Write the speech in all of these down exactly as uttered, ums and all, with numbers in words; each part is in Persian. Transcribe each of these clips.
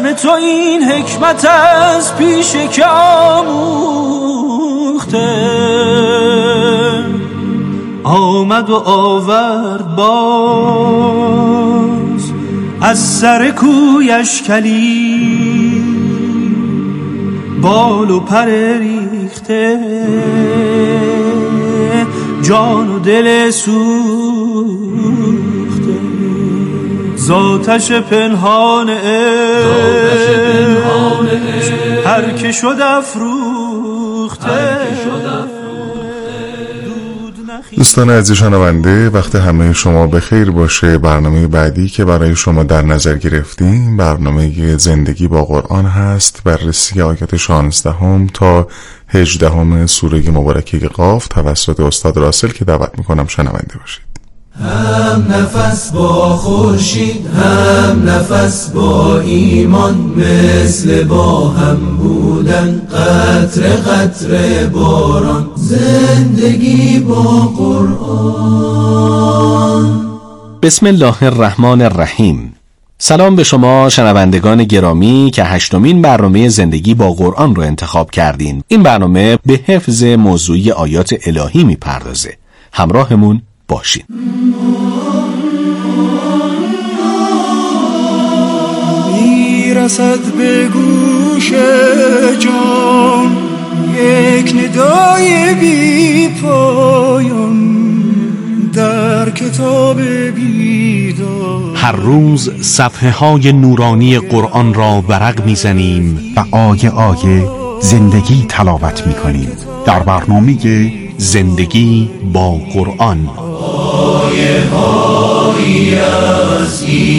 چشم تو این حکمت از پیش که آموخته، آمد و آورد باز از سر کویش کلی، بال و پر ریخته، جان و دل سوخته، ذاتش پنهان عشق هر که شد افروخته. دوستان عزیز شنونده، وقت همه شما بخیر باشه. برنامه بعدی که برای شما در نظر گرفتیم برنامه زندگی با قرآن هست، بررسی آیات شانزدهم تا هجدهم سوره مبارکه قاف توسط استاد راسل که دعوت میکنم شنونده باشید. هم نفس با خورشید، هم نفس با ایمان، مثل با هم بودن قطره قطره باران، زندگی با قرآن. بسم الله الرحمن الرحیم. سلام به شما شنوندگان گرامی که هشتمین برنامه زندگی با قرآن رو انتخاب کردین. این برنامه به حفظ موضوعی آیات الهی میپردازه. همراهمون باشین. میرسد به گوش جان یک ندای بی پایان در کتاب بیدار. هر روز صفحه های نورانی قرآن را ورق میزنیم و آیه آیه زندگی تلاوت میکنیم در برنامه زندگی با قرآن. آیه هایی از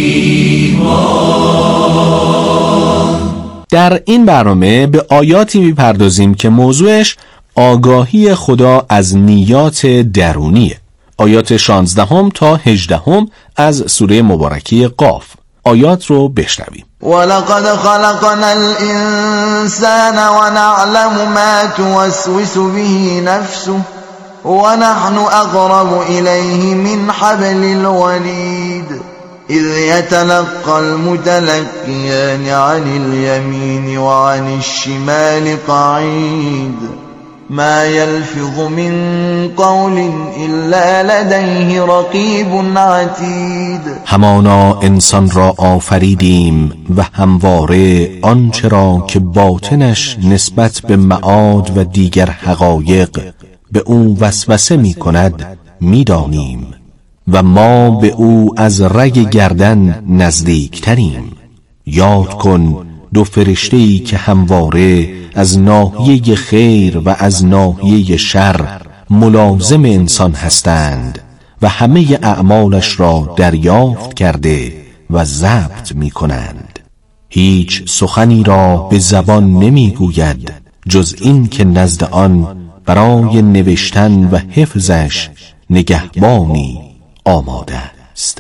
ایمان. در این برنامه به آیاتی میپردازیم که موضوعش آگاهی خدا از نیات درونیه. آیات شانزدهم تا هجدهم از سوره مبارکه قاف. آیات رو بشنویم. ولقد خلقنا الانسان ونعلم ما توسوس به نفسه ونحن اقرب الیه من حبل الورید اذ يتلقى المتلقيان عن اليمين وعن الشمال قعيد ما يلفظ من قول الا لديه رقیب عتید. همانا انسان را آفریدیم و همواره آنچه را که باطنش نسبت به معاد و دیگر حقایق به او وسوسه می کند می دانیم و ما به او از رگ گردن نزدیکتریم. یاد کن دو فرشته‌ای که همواره از ناحیه خیر و از ناحیه شر ملازم انسان هستند و همه اعمالش را دریافت کرده و ضبط می کنند. هیچ سخنی را به زبان نمی گوید جز این که نزد آن برای نوشتن و حفظش نگهبانی آماده است.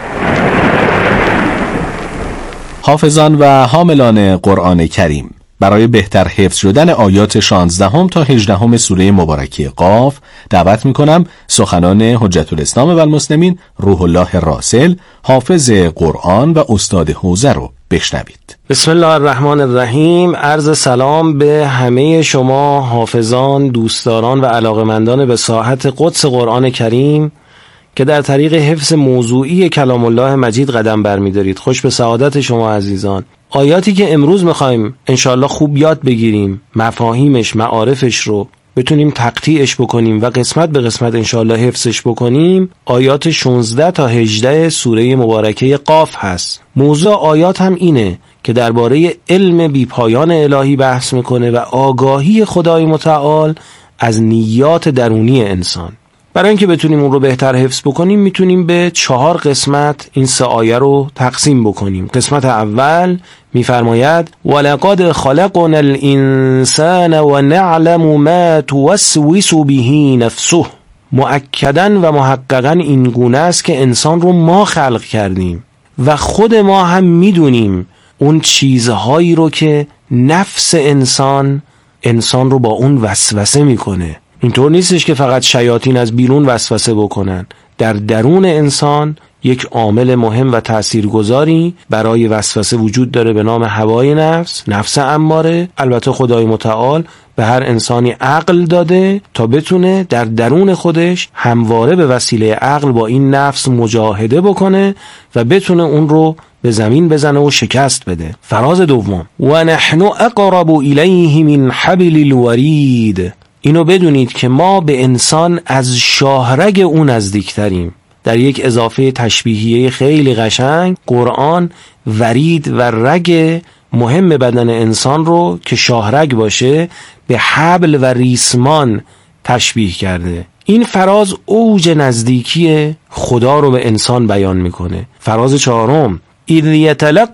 حافظان و حاملان قرآن کریم، برای بهتر حفظ شدن آیات شانزدهم تا هجدهم سوره مبارکه قاف دعوت میکنم سخنان حجت الاسلام و المسلمین روح الله راسل، حافظ قرآن و استاد حوزه رو بشنوید. بسم الله الرحمن الرحیم. عرض سلام به همه شما حافظان، دوستداران و علاقمندان به ساحت قدس قرآن کریم که در طریق حفظ موضوعی کلام الله مجید قدم برمی‌دارید. خوش به سعادت شما عزیزان. آیاتی که امروز می‌خوایم انشالله خوب یاد بگیریم، مفاهیمش، معارفش رو بتونیم تقطیعش بکنیم و قسمت به قسمت انشالله حفظش بکنیم، آیات شانزده تا هجده سوره مبارکه قاف هست. موضوع آیات هم اینه که درباره علم بیپایان الهی بحث میکنه و آگاهی خدای متعال از نیات درونی انسان. برای اینکه بتونیم اون رو بهتر حفظ بکنیم میتونیم به چهار قسمت این سه آیه رو تقسیم بکنیم. قسمت اول میفرماید ولقد خلقنا الانسان ونعلم ما توسوس به نفسه. مؤکداً و محققاً این گونه است که انسان رو ما خلق کردیم و خود ما هم میدونیم اون چیزهایی رو که نفس انسان انسان رو با اون وسوسه میکنه. اینطور نیستش که فقط شیاطین از بیرون وسوسه بکنن. در درون انسان یک عامل مهم و تاثیرگذاری برای وسوسه وجود داره به نام هوای نفس، نفس اماره. البته خدای متعال به هر انسانی عقل داده تا بتونه در درون خودش همواره به وسیله عقل با این نفس مجاهده بکنه و بتونه اون رو به زمین بزنه و شکست بده. فراز دوم: و نحن اقرب الیه من حبل الورید. اینو بدونید که ما به انسان از شاهرگ اون نزدیکتریم. در یک اضافه تشبیهیه خیلی قشنگ قرآن ورید و رگ مهم بدن انسان رو که شاهرگ باشه به حبل و ریسمان تشبیه کرده. این فراز اوج نزدیکی خدا رو به انسان بیان میکنه. فراز چهارم: اذ یتلقى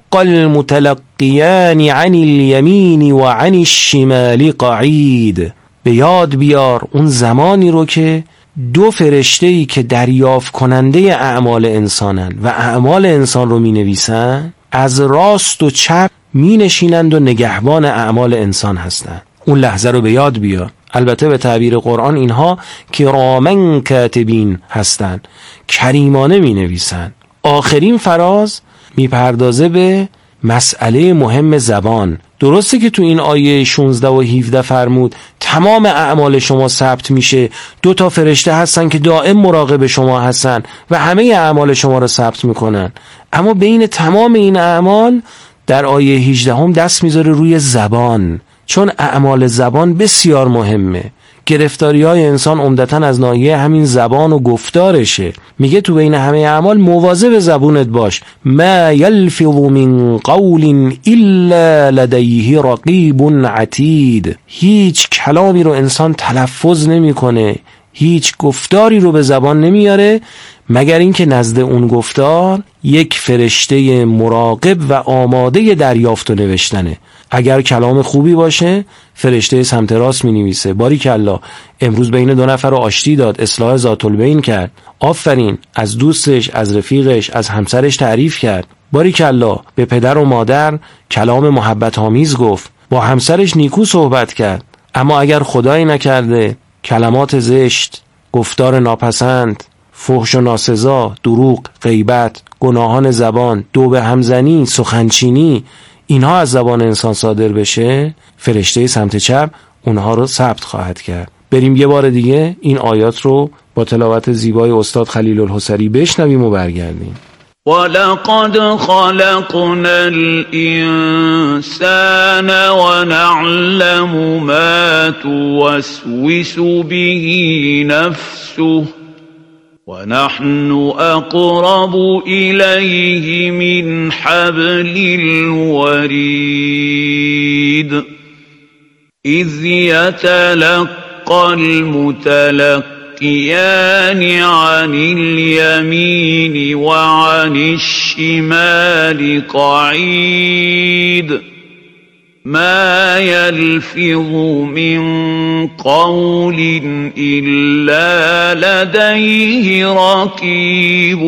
المتلقیان عن الیمین و عن الشمال قعید. به یاد بیار اون زمانی رو که دو فرشته‌ای که دریافت کننده اعمال انسانن و اعمال انسان رو می نویسن از راست و چپ می نشینند و نگهبان اعمال انسان هستند. اون لحظه رو به یاد بیار. البته به تعبیر قرآن اینها کرامن کاتبین هستند، کریمانه می نویسن. آخرین فراز می پردازه به مسئله مهم زبان. درسته که تو این آیه شانزده و هفده فرمود تمام اعمال شما ثبت میشه، دو تا فرشته هستن که دائم مراقب شما هستن و همه اعمال شما رو ثبت میکنن، اما بین تمام این اعمال در آیه هجده هم دست میذاره روی زبان، چون اعمال زبان بسیار مهمه. گرفتاری های انسان عمدتاً از ناحیه همین زبان و گفتارشه. میگه تو بین همه اعمال مواظب زبونت باش. ما یلفظ من قول الا لدیه رقیب عتید. هیچ کلامی رو انسان تلفظ نمیکنه، هیچ گفتاری رو به زبان نمیاره مگر اینکه نزد اون گفتار یک فرشته مراقب و آماده دریافت و نوشتنه. اگر کلام خوبی باشه فرشته سمت راست می نویسه. باریکالله، امروز بین دو نفر رو آشتی داد، اصلاح ذات البین کرد، آفرین، از دوستش، از رفیقش، از همسرش تعریف کرد، باریکالله، به پدر و مادر کلام محبت آمیز گفت، با همسرش نیکو صحبت کرد. اما اگر خدایی نکرده کلمات زشت، گفتار ناپسند، فحش و ناسزا، دروغ، غیبت، گناهان زبان، دو به همزنی، سخنچینی، اینها از زبان انسان صادر بشه، فرشته سمت چپ اونها رو ثبت خواهد کرد. بریم یه بار دیگه این آیات رو با تلاوت زیبای استاد خلیل الحصری بشنویم و برگردیم. وَلَقَدْ خَلَقْنَا الْإِنسَانَ وَنَعْلَمُ مَا تُوَسْوِسُ بِهِ نَفْسُهُ وَنَحْنُ أَقْرَبُ إِلَيْهِ مِنْ حَبْلِ الْوَرِيدِ إِذْ يَتَلَقَّى الْمُتَلَقِّيَانِ عَنِ الْيَمِينِ وَعَنِ الشِّمَالِ قَعِيدٌ ما يلفظ من قول إلا لديه رقيب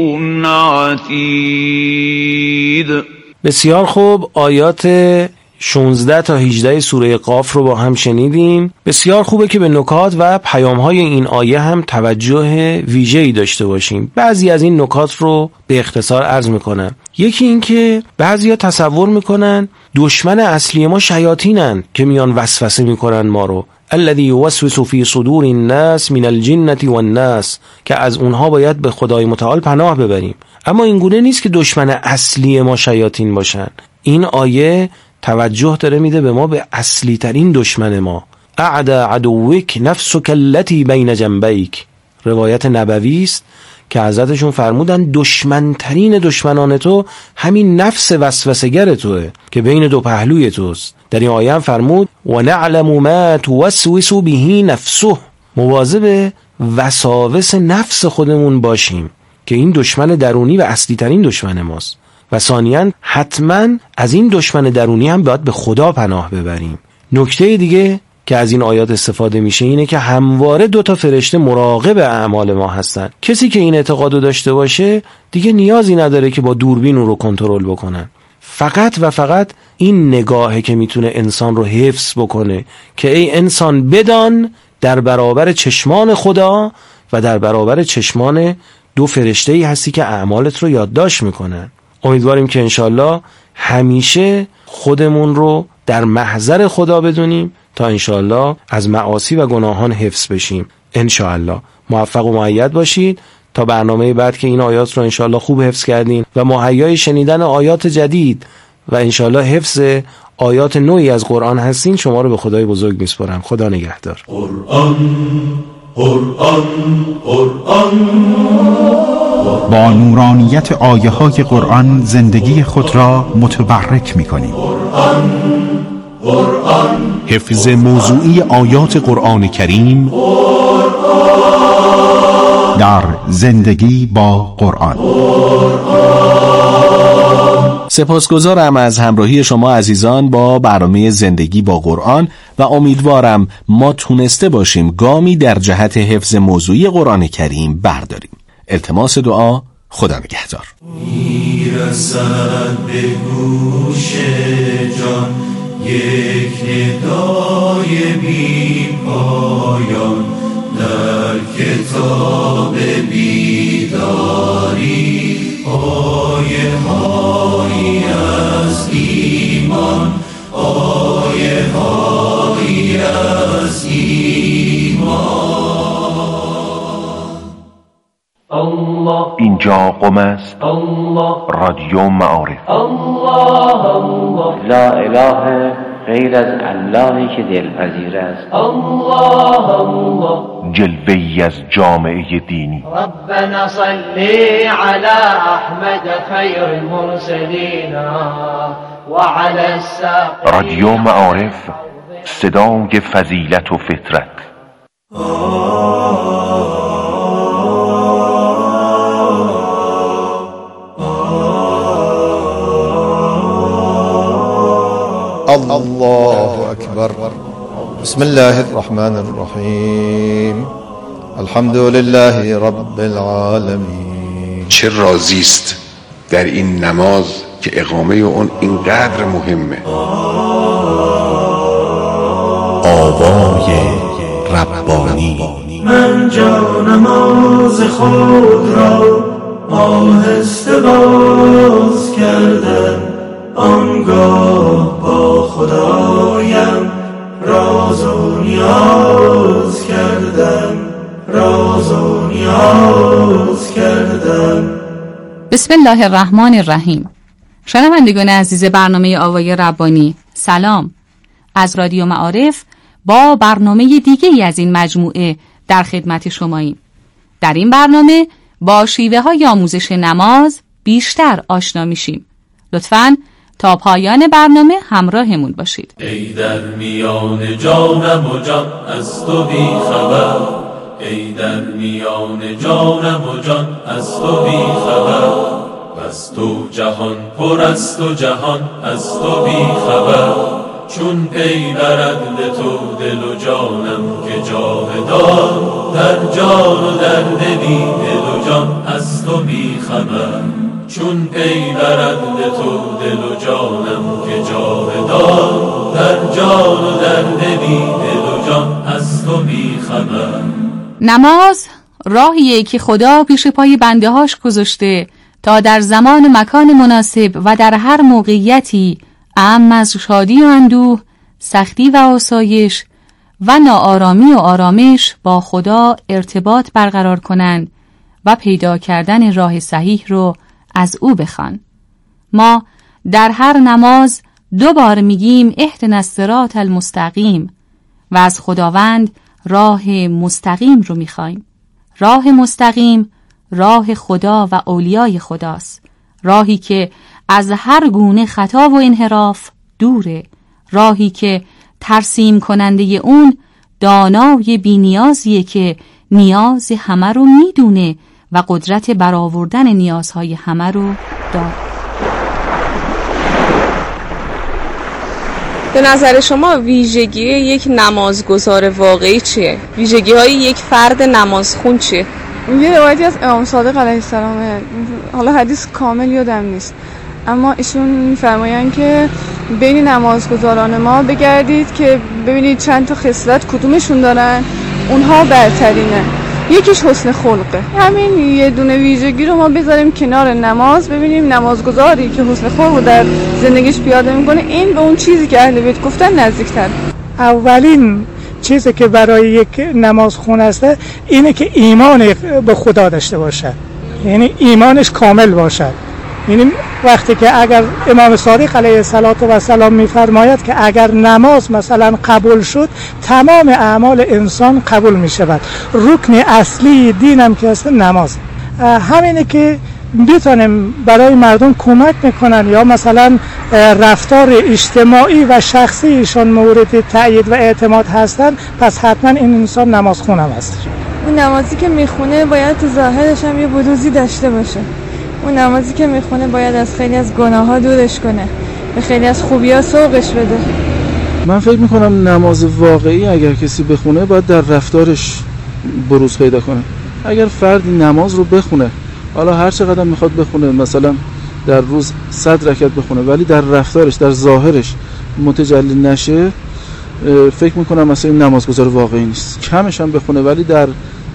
عتيد. بسیار خوب، آیات شانزده تا هجده سوره قاف رو با هم شنیدیم. بسیار خوبه که به نکات و پیام‌های این آیه هم توجه ویژه‌ای داشته باشیم. بعضی از این نکات رو به اختصار عرض میکنم. یکی این که بعضیا تصور میکنن دشمن اصلی ما شیاطینن که میان وسوسه میکنن ما رو. الذی یوسوس فی صدور الناس من الجنة والناس، که از اونها باید به خدای متعال پناه ببریم. اما این گونه نیست که دشمن اصلی ما شیاطین باشن. این آیه توجه داره میده به ما به اصلی ترین دشمن ما. اعد عدوک نفسک التی بین جنبیک. روایت نبوی است که حضرتشون فرمودن دشمن ترین دشمنان تو همین نفس وسوسه‌گر توه که بین دو پهلوی توست. در این آیه هم فرمود و نعلم ما توسوس به نفسه. مواظب وساوس نفس خودمون باشیم که این دشمن درونی و اصلی ترین دشمن ماست. و ثانیاً حتما از این دشمن درونی هم باید به خدا پناه ببریم. نکته دیگه که از این آیات استفاده میشه اینه که همواره دو تا فرشته مراقب اعمال ما هستن. کسی که این اعتقادو داشته باشه دیگه نیازی نداره که با دوربین اون رو کنترل بکنن. فقط و فقط این نگاهه که میتونه انسان رو حفظ بکنه که ای انسان بدان در برابر چشمان خدا و در برابر چشمان دو فرشته‌ای هستی که اعمالت رو یادداشت میکنن. امیدواریم که انشالله همیشه خودمون رو در محضر خدا بدونیم تا انشالله از معاصی و گناهان حفظ بشیم. انشالله موفق و مؤید باشید تا برنامه بعد که این آیات رو انشالله خوب حفظ کردین و مهیای شنیدن آیات جدید و انشالله حفظ آیات نوعی از قرآن هستین، شما رو به خدای بزرگ میسپارم. خدا نگهدار. قرآن قرآن قرآن با نورانیت آیه های قرآن زندگی خود را متبرک می کنیم. قرآن قرآن حفظ موضوعی آیات قرآن کریم در زندگی با قرآن. سپاسگزارم از همراهی شما عزیزان با برنامه زندگی با قرآن و امیدوارم ما تونسته باشیم گامی در جهت حفظ موضوعی قرآن کریم برداریم. التماس دعا. خدا نگهدار. میرسد به گوش جان یک ندای بی پایان در کتاب بیداری، آیه هایی از ایمان، آیه هایی از ایمان. اینجا قم است، رادیو معارف. لا اله غیر از اللهی که دلپذیر است. جلوه‌ای از جامعه دینی. ربنا صلی علی احمد خیر المرسلین و علی الساقین. رادیو معارف، صدای فضیلت و فطرت. الله أكبر. بسم الله الرحمن الرحیم. الحمد لله رب العالمین. چه رازی است در این نماز که اقامه اون اینقدر مهمه. آوای ربانی. من جا نماز خود را آهسته باز کردم، آنگاه با خدایم راز و نیاز کردم، راز و نیاز کردم. بسم الله الرحمن الرحیم. شنوندگان عزیز برنامه آوای ربانی، سلام. از رادیو معارف با برنامه دیگه از این مجموعه در خدمت شماییم. در این برنامه با شیوه های آموزش نماز بیشتر آشنا میشیم. لطفاً تا پایان برنامه همراهمون باشید. ای در میان جانم و جان از تو بی خبر، ای در میان جانم و جان از تو بی خبر، بس تو جهان پر است و جهان از تو بی خبر. چون پی برد به تو دل و جانم که جاودان، در جان و در دلی دل و جان از تو بی خبر. چون پی برد به تو دل و جانم که جاودان، در جان و در دلی دل و جان از تو بی خبر. نماز راهیه که خدا پیش پای بنده هاش گذاشته تا در زمان و مکان مناسب و در هر موقعیتی، اعم از شادی و اندوه، سختی و آسایش و ناآرامی و آرامش، با خدا ارتباط برقرار کنند و پیدا کردن راه صحیح رو از او بخوان. ما در هر نماز دو بار میگیم اهدنا الصراط المستقیم و از خداوند راه مستقیم رو میخوایم. راه مستقیم راه خدا و اولیای خداست، راهی که از هر گونه خطا و انحراف دوره، راهی که ترسیم کننده اون دانای بی‌نیازیه که نیاز همه رو میدونه و قدرت برآوردن نیازهای همه رو داره. به نظر شما ویژگی یک نمازگزار واقعی چیه؟ ویژگی های یک فرد نمازخون چیه؟ یه روایتی از امام صادق علیه السلامه، حالا حدیث کامل یادم نیست، اما ایشون می‌فرمایند که بین نمازگزاران ما بگردید که ببینید چند تا خصلت کدومشون دارن، اونها برترینه. یکیش حسن خلقه. همین یه دونه ویژگی رو ما بذاریم کنار نماز، ببینیم نمازگزاری که حسن خلق رو در زندگیش پیاده میکنه این به اون چیزی که اهل بیت گفتن نزدیکتر. اولین چیزی که برای یک نمازخون است اینه که ایمان به خدا داشته باشد، یعنی ایمانش کامل باشد. یعنی وقتی که اگر امام صادق علیه السلام میفرماید که اگر نماز مثلا قبول شد تمام اعمال انسان قبول می شود. رکن اصلی دینم که است نماز. همینه که بتونیم برای مردم کمک میکنن یا مثلا رفتار اجتماعی و شخصیشون مورد تأیید و اعتماد هستن، پس حتما این انسان نمازخون هم هست. اون نمازی که میخونه باید تو ظاهرش هم یه بروزی داشته باشه. اون نمازی که میخونه باید از خیلی از گناه‌ها دورش کنه، به خیلی از خوبی‌ها سوقش بده. من فکر میکنم نماز واقعی اگر کسی بخونه باید در رفتارش بروز پیدا کنه. اگر فردی نماز رو بخونه، حالا هر چقدر میخواد بخونه، مثلا در روز صد رکعت بخونه، ولی در رفتارش در ظاهرش متجلی نشه، فکر میکنم مثلا این نمازگزار واقعی نیست. کمش هم بخونه ولی در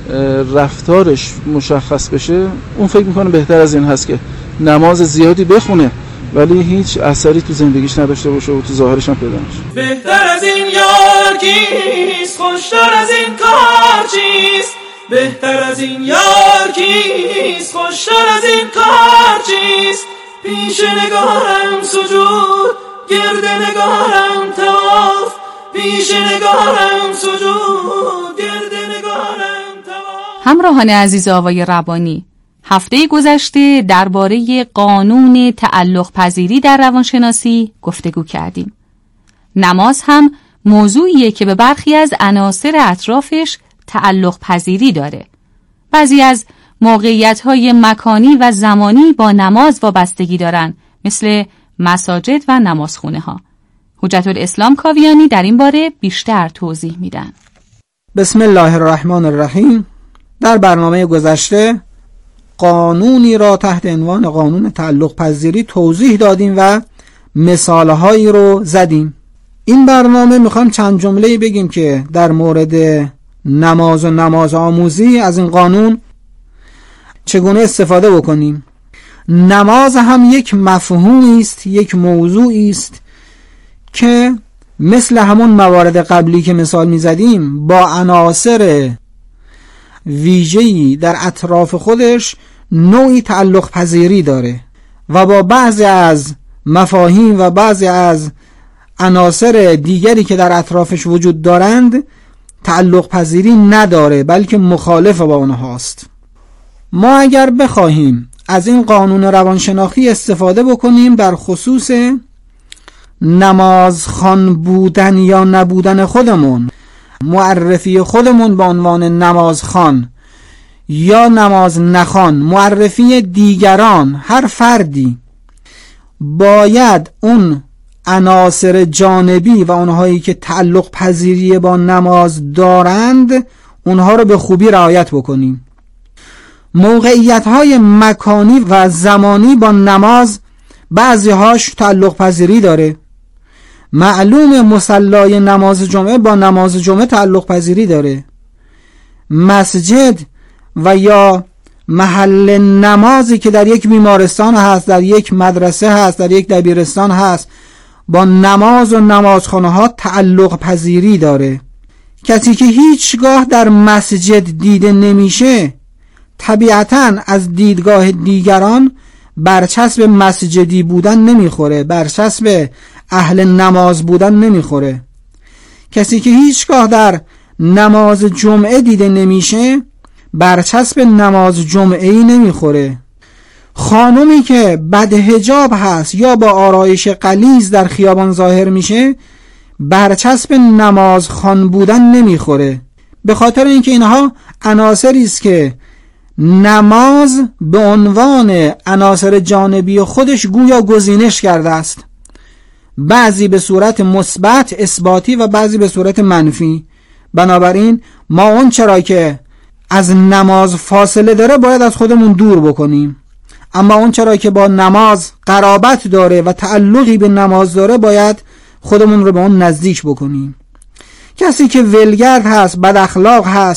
رفتارش مشخص بشه، اون فکر میکنه بهتر از این هست که نماز زیادی بخونه ولی هیچ اثری تو زندگیش نداشته باشه و تو ظاهرش هم پیدا نشه. بهتر از این یار کیست، خوشتر از این کار چیست؟ بهتر از این یار کیست، خوشتر از این کار چیست؟ پیش نگارم سجود، گرد نگارم طواف، پیش نگارم سجود، گرد نگارم طواف. همراهان عزیز آوای ربانی، هفته گذشته درباره قانون تعلق پذیری در روانشناسی گفتگو کردیم. نماز هم موضوعیه که به برخی از عناصر اطرافش تعلق پذیری داره. بعضی از موقعیت‌های مکانی و زمانی با نماز وابستگی دارن، مثل مساجد و نمازخونه ها. حجت الاسلام کاویانی در این باره بیشتر توضیح میدن. بسم الله الرحمن الرحیم. در برنامه گذشته قانونی را تحت عنوان قانون تعلق پذیری توضیح دادیم و مثالهایی رو زدیم. این برنامه میخوام چند جمله بگیم که در مورد نماز و نماز آموزی از این قانون چگونه استفاده بکنیم. نماز هم یک مفهومی است، یک موضوعی است که مثل همون موارد قبلی که مثال میزدیم با عناصر ویژه‌ای در اطراف خودش نوعی تعلق پذیری داره و با بعضی از مفاهیم و بعضی از عناصر دیگری که در اطرافش وجود دارند تعلق پذیری نداره، بلکه مخالف با اونهاست. ما اگر بخواهیم از این قانون روانشناختی استفاده بکنیم در خصوص نمازخوان بودن یا نبودن خودمون، معرفی خودمون به عنوان نمازخوان یا نماز نخوان، معرفی دیگران، هر فردی باید اون عناصر جانبی و اونهایی که تعلق پذیری با نماز دارند اونها رو به خوبی رعایت بکنیم. موقعیت‌های مکانی و زمانی با نماز بعضی‌هاش تعلق پذیری داره. معلوم مصلای نماز جمعه با نماز جمعه تعلق پذیری داره. مسجد و یا محل نمازی که در یک بیمارستان هست، در یک مدرسه هست، در یک دبیرستان هست، با نماز و نمازخانه ها تعلق پذیری داره. کسی که هیچگاه در مسجد دیده نمیشه طبیعتاً از دیدگاه دیگران برچسب مسجدی بودن نمیخوره، برچسب اهل نماز بودن نمیخوره. کسی که هیچگاه در نماز جمعه دیده نمیشه برچسب نماز جمعه‌ای نمیخوره. خانومی که بدحجاب هست یا با آرایش غلیظ در خیابان ظاهر میشه برچسب نماز خوان بودن نمیخوره، به خاطر اینکه اینها عناصری است که نماز به عنوان عناصر جانبی خودش گویا گزینش کرده است، بعضی به صورت مثبت اثباتی و بعضی به صورت منفی. بنابراین ما اون چرا که از نماز فاصله داره باید از خودمون دور بکنیم، اما اون چرا که با نماز قرابت داره و تعلقی به نماز داره باید خودمون رو به اون نزدیک بکنیم. کسی که ولگرد هست، بد اخلاق هست،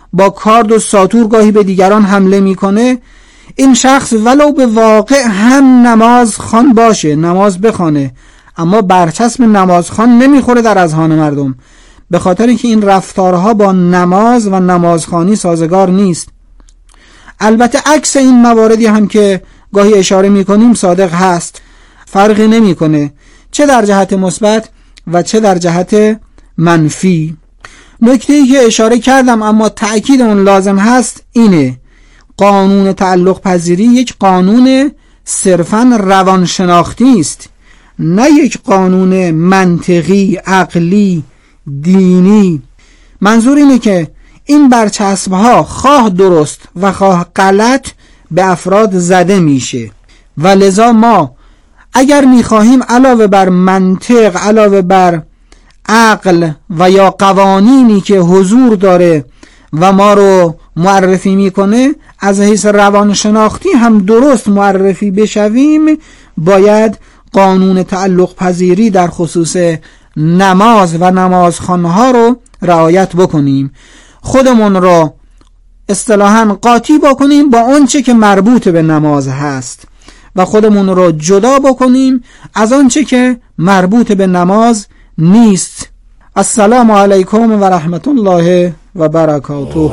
با کارد و ساتور گاهی به دیگران حمله میکنه، این شخص ولو به واقع هم نماز خوان باشه، نماز بخونه، اما برچسب نماز خوان نمیخوره در اذهان مردم، به خاطر اینکه این رفتارها با نماز و نمازخوانی سازگار نیست. البته عکس این مواردی هم که گاهی اشاره میکنیم صادق هست، فرقی نمیکنه چه در جهت مثبت و چه در جهت منفی. نکته‌ای که اشاره کردم اما تأکید اون لازم هست اینه: قانون تعلق پذیری یک قانون صرفاً روانشناختی است، نه یک قانون منطقی، عقلی، دینی. منظور اینه که این برچسب‌ها خواه درست و خواه غلط به افراد زده میشه و لذا ما اگر میخواهیم علاوه بر منطق، علاوه بر عقل و یا قوانینی که حضور داره و ما رو معرفی میکنه، از حیث روانشناختی هم درست معرفی بشویم، باید قانون تعلق پذیری در خصوص نماز و نمازخوانها رو رعایت بکنیم، خودمون رو اصطلاحاً قاطی بکنیم با آنچه که مربوط به نماز هست و خودمون رو جدا بکنیم از آنچه که مربوط به نماز نیست. السلام علیکم و رحمت الله و برکاته.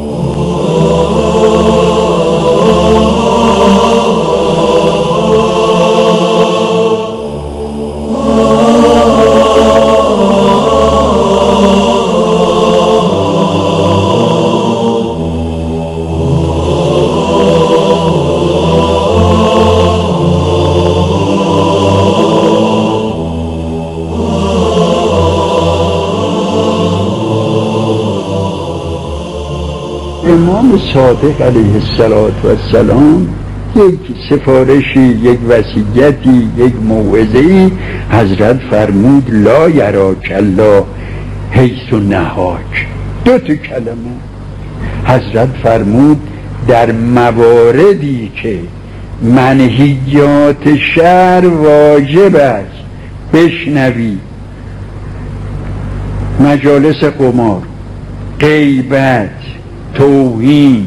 امام صادق علیه السلام یک سفارشی، یک وصیتی، یک موعظه‌ای حضرت فرمود لا یراک الله حیث نهاک. دو تا کلمه حضرت فرمود در مواردی که منهیات شرع واجب است بشنوی، مجالس قمار، غیبت، توهین،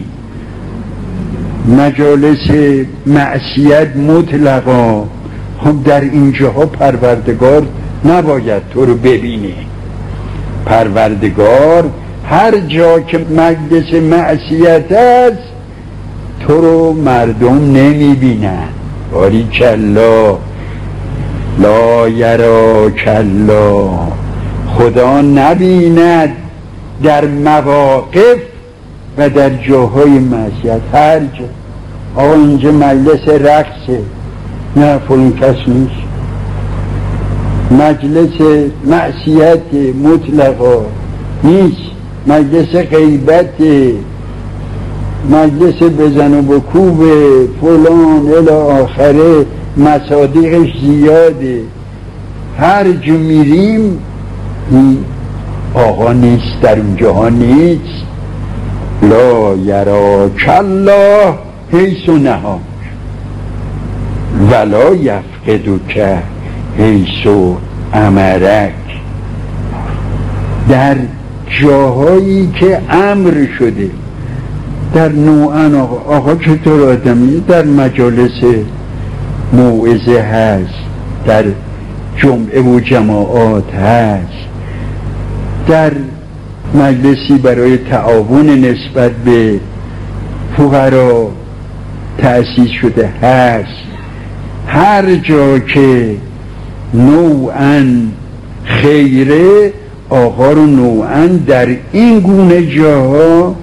مجالس معصیت مطلقا، هم در اینجاها پروردگار نباید تو رو ببینه. پروردگار هر جا که مجلس معصیت است تو رو مردم نمیبینن. باریکالله، لا یراک الله، خدا نبیند در مواقف و در جاهای معصیت. هر جا آقا اینجا مجلس رقصه، نه فلان کس نیست. مجلس معصیت مطلقا نیست، مجلس غیبت، مجلس بزن و بکوب فلان الی آخره، مصادیقش زیاده. هر جا میریم آقا نیست، در اونجاها نیست. لا یراک الله حیث نهاک ولا یفقدک حیث امرک. در جاهایی که امر شده، در نوعن آقا, آقا چطور آدمی، در مجالس موعظه هست، در جمعه و جماعات هست، در مجلسی برای تعاون نسبت به فقرا تأسیس شده هست. هر جا که نوعاً خیره، آقا رو نوعاً در این گونه جاها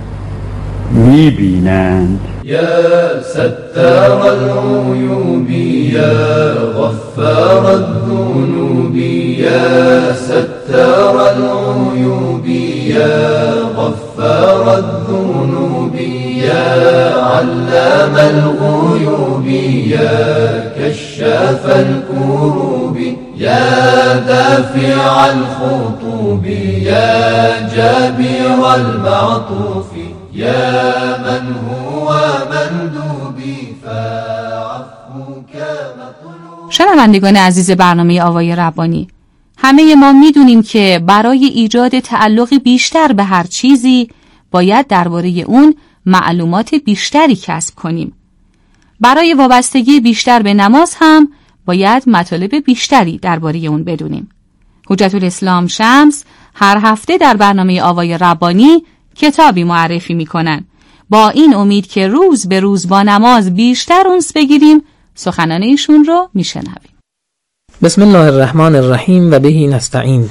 میبینند. یا ستار العیوب یا غفار الذنوب یا ستار العیوب یا غفار الذنوب یا علام الغیوب یا کشاف الکروب یا دافع الخطوب یا جابر المعطوف یا من هو مندوبی فعفوک مطلوب. شنوندگان عزیز برنامه آوای ربانی، همه ما میدونیم که برای ایجاد تعلقی بیشتر به هر چیزی باید درباره اون معلومات بیشتری کسب کنیم. برای وابستگی بیشتر به نماز هم باید مطالب بیشتری درباره اون بدونیم. حجت الاسلام شمس هر هفته در برنامه آوای ربانی کتابی معرفی میکنن. با این امید که روز به روز با نماز بیشتر اونس بگیریم، سخنان ایشون رو میشنویم. بسم الله الرحمن الرحیم و بهی نستعین.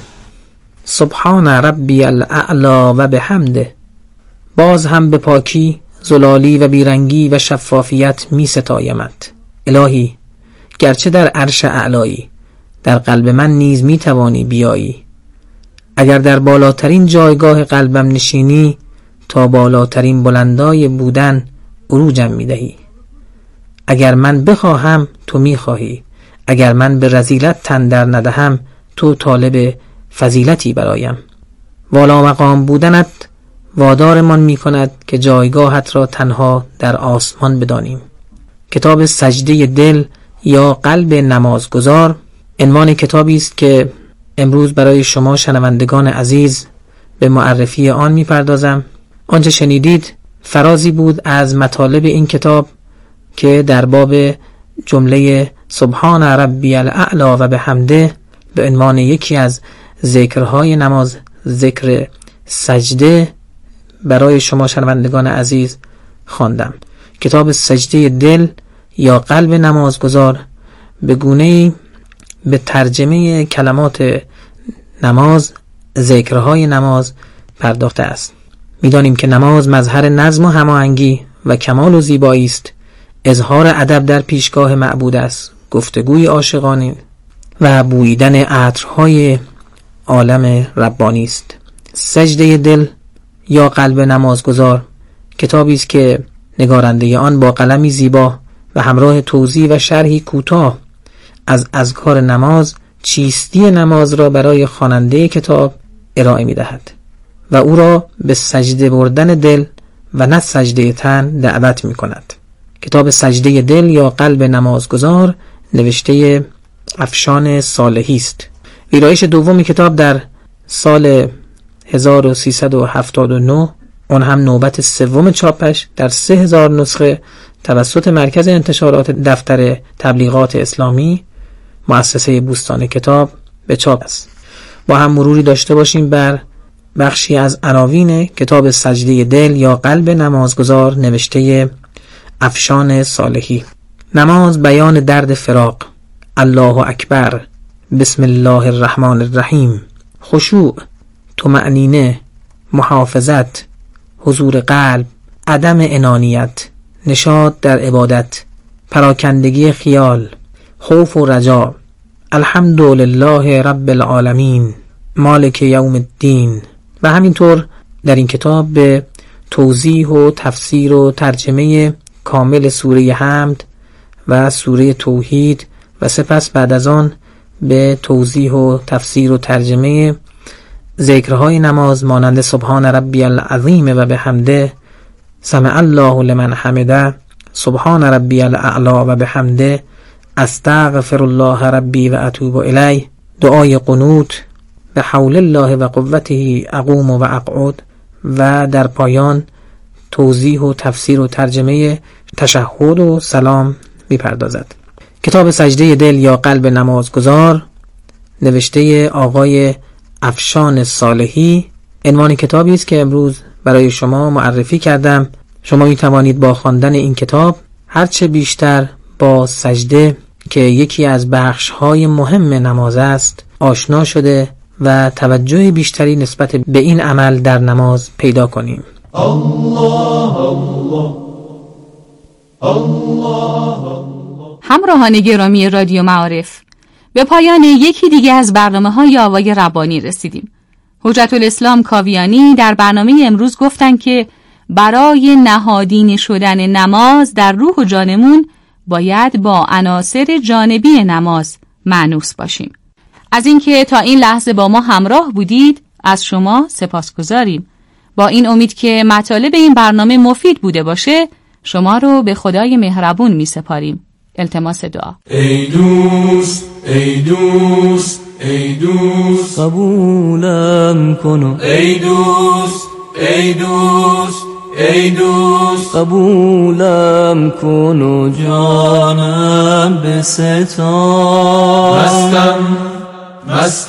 سبحان ربی الاعلا و بحمده. باز هم به پاکی، زلالی و بیرنگی و شفافیت می ستایمت. الهی، گرچه در عرش اعلایی، در قلب من نیز می توانی بیایی. اگر در بالاترین جایگاه قلبم نشینی، تا بالاترین بلندای بودن عروجم می دهی. اگر من بخواهم تو می خواهی، اگر من به رذیلت تن در ندهم تو طالب فضیلتی برایم. والا مقام بودنت وادارمان می کند که جایگاهت را تنها در آسمان بدانیم. کتاب سجده دل یا قلب نمازگزار عنوان کتابی است که امروز برای شما شنوندگان عزیز به معرفی آن می پردازم. آنچه شنیدید فرازی بود از مطالب این کتاب که در باب جمله سبحان ربی الاعلا و بحمده به عنوان یکی از ذکرهای نماز، ذکر سجده، برای شما شنوندگان عزیز خواندم. کتاب سجده دل یا قلب نمازگزار به گونه‌ای به ترجمه کلمات نماز، ذکرهای نماز پرداخته است. می‌دانیم که نماز مظهر نظم و هماهنگی و کمال و زیبایی است، اظهار ادب در پیشگاه معبود است، گفتگوی عاشقانه و بوییدن عطرهای عالم ربانی است. سجده دل یا قلب نمازگزار کتابی است که نگارنده آن با قلمی زیبا و همراه توضیح و شرحی کوتاه از اذکار نماز، چیستی نماز را برای خواننده کتاب ارائه می‌دهد و او را به سجده بردن دل و نه سجده تن دعوت می‌کند. کتاب سجده دل یا قلب نمازگزار نوشته افشان صالحی است. ویرایش دوم کتاب در سال هزار و سیصد و هفتاد و نه، اون هم نوبت سوم چاپش در سه هزار نسخه توسط مرکز انتشارات دفتر تبلیغات اسلامی مؤسسه بوستان کتاب به چاپ است. با هم مروری داشته باشیم بر بخشی از عناوین کتاب سجده دل یا قلب نمازگزار نوشته افشان صالحی. نماز بیان درد فراق. الله اکبر. بسم الله الرحمن الرحیم. خشوع، طمأنینه، محافظت، حضور قلب، عدم انانیت، نشاط در عبادت، پراکندگی خیال، خوف و رجا. الحمدلله رب العالمین، مالک یوم الدین. و همینطور در این کتاب به توضیح و تفسیر و ترجمه کامل سوره حمد و سوره توحید و سپس بعد از آن به توضیح و تفسیر و ترجمه ذکرهای نماز مانند سبحان ربی العظیم و بحمده، سمع الله لمن حمده، سبحان ربی الاعلا و بحمده، استغفر الله ربی و اتوب الیه، دعای قنوت، به حول الله و قوته اقوم و اقعد، و در پایان توضیح و تفسیر و ترجمه تشهد و سلام می‌پردازد. کتاب سجده دل یا قلب نمازگزار نوشته آقای افشان صالحی عنوان کتابی است که امروز برای شما معرفی کردم. شما می توانید با خواندن این کتاب هرچه بیشتر با سجده که یکی از بخش‌های مهم نماز است آشنا شده و توجه بیشتری نسبت به این عمل در نماز پیدا کنیم. الله الله الله. همراهان گرامی رادیو معارف، به پایان یکی دیگه از برنامه‌های آوای ربانی رسیدیم. حجت الاسلام کاویانی در برنامه امروز گفتن که برای نهادینه شدن نماز در روح و جانمون باید با عناصر جانبی نماز مانوس باشیم. از اینکه تا این لحظه با ما همراه بودید از شما سپاسگزاریم. با این امید که مطالب این برنامه مفید بوده باشه شما رو به خدای مهربون می سپاریم. التماس دعا. ای دوست ای دوست ای دوست قبولم کن، ای دوست ای دوست ای دوست قبولم کن و جانم بستان مستم مستم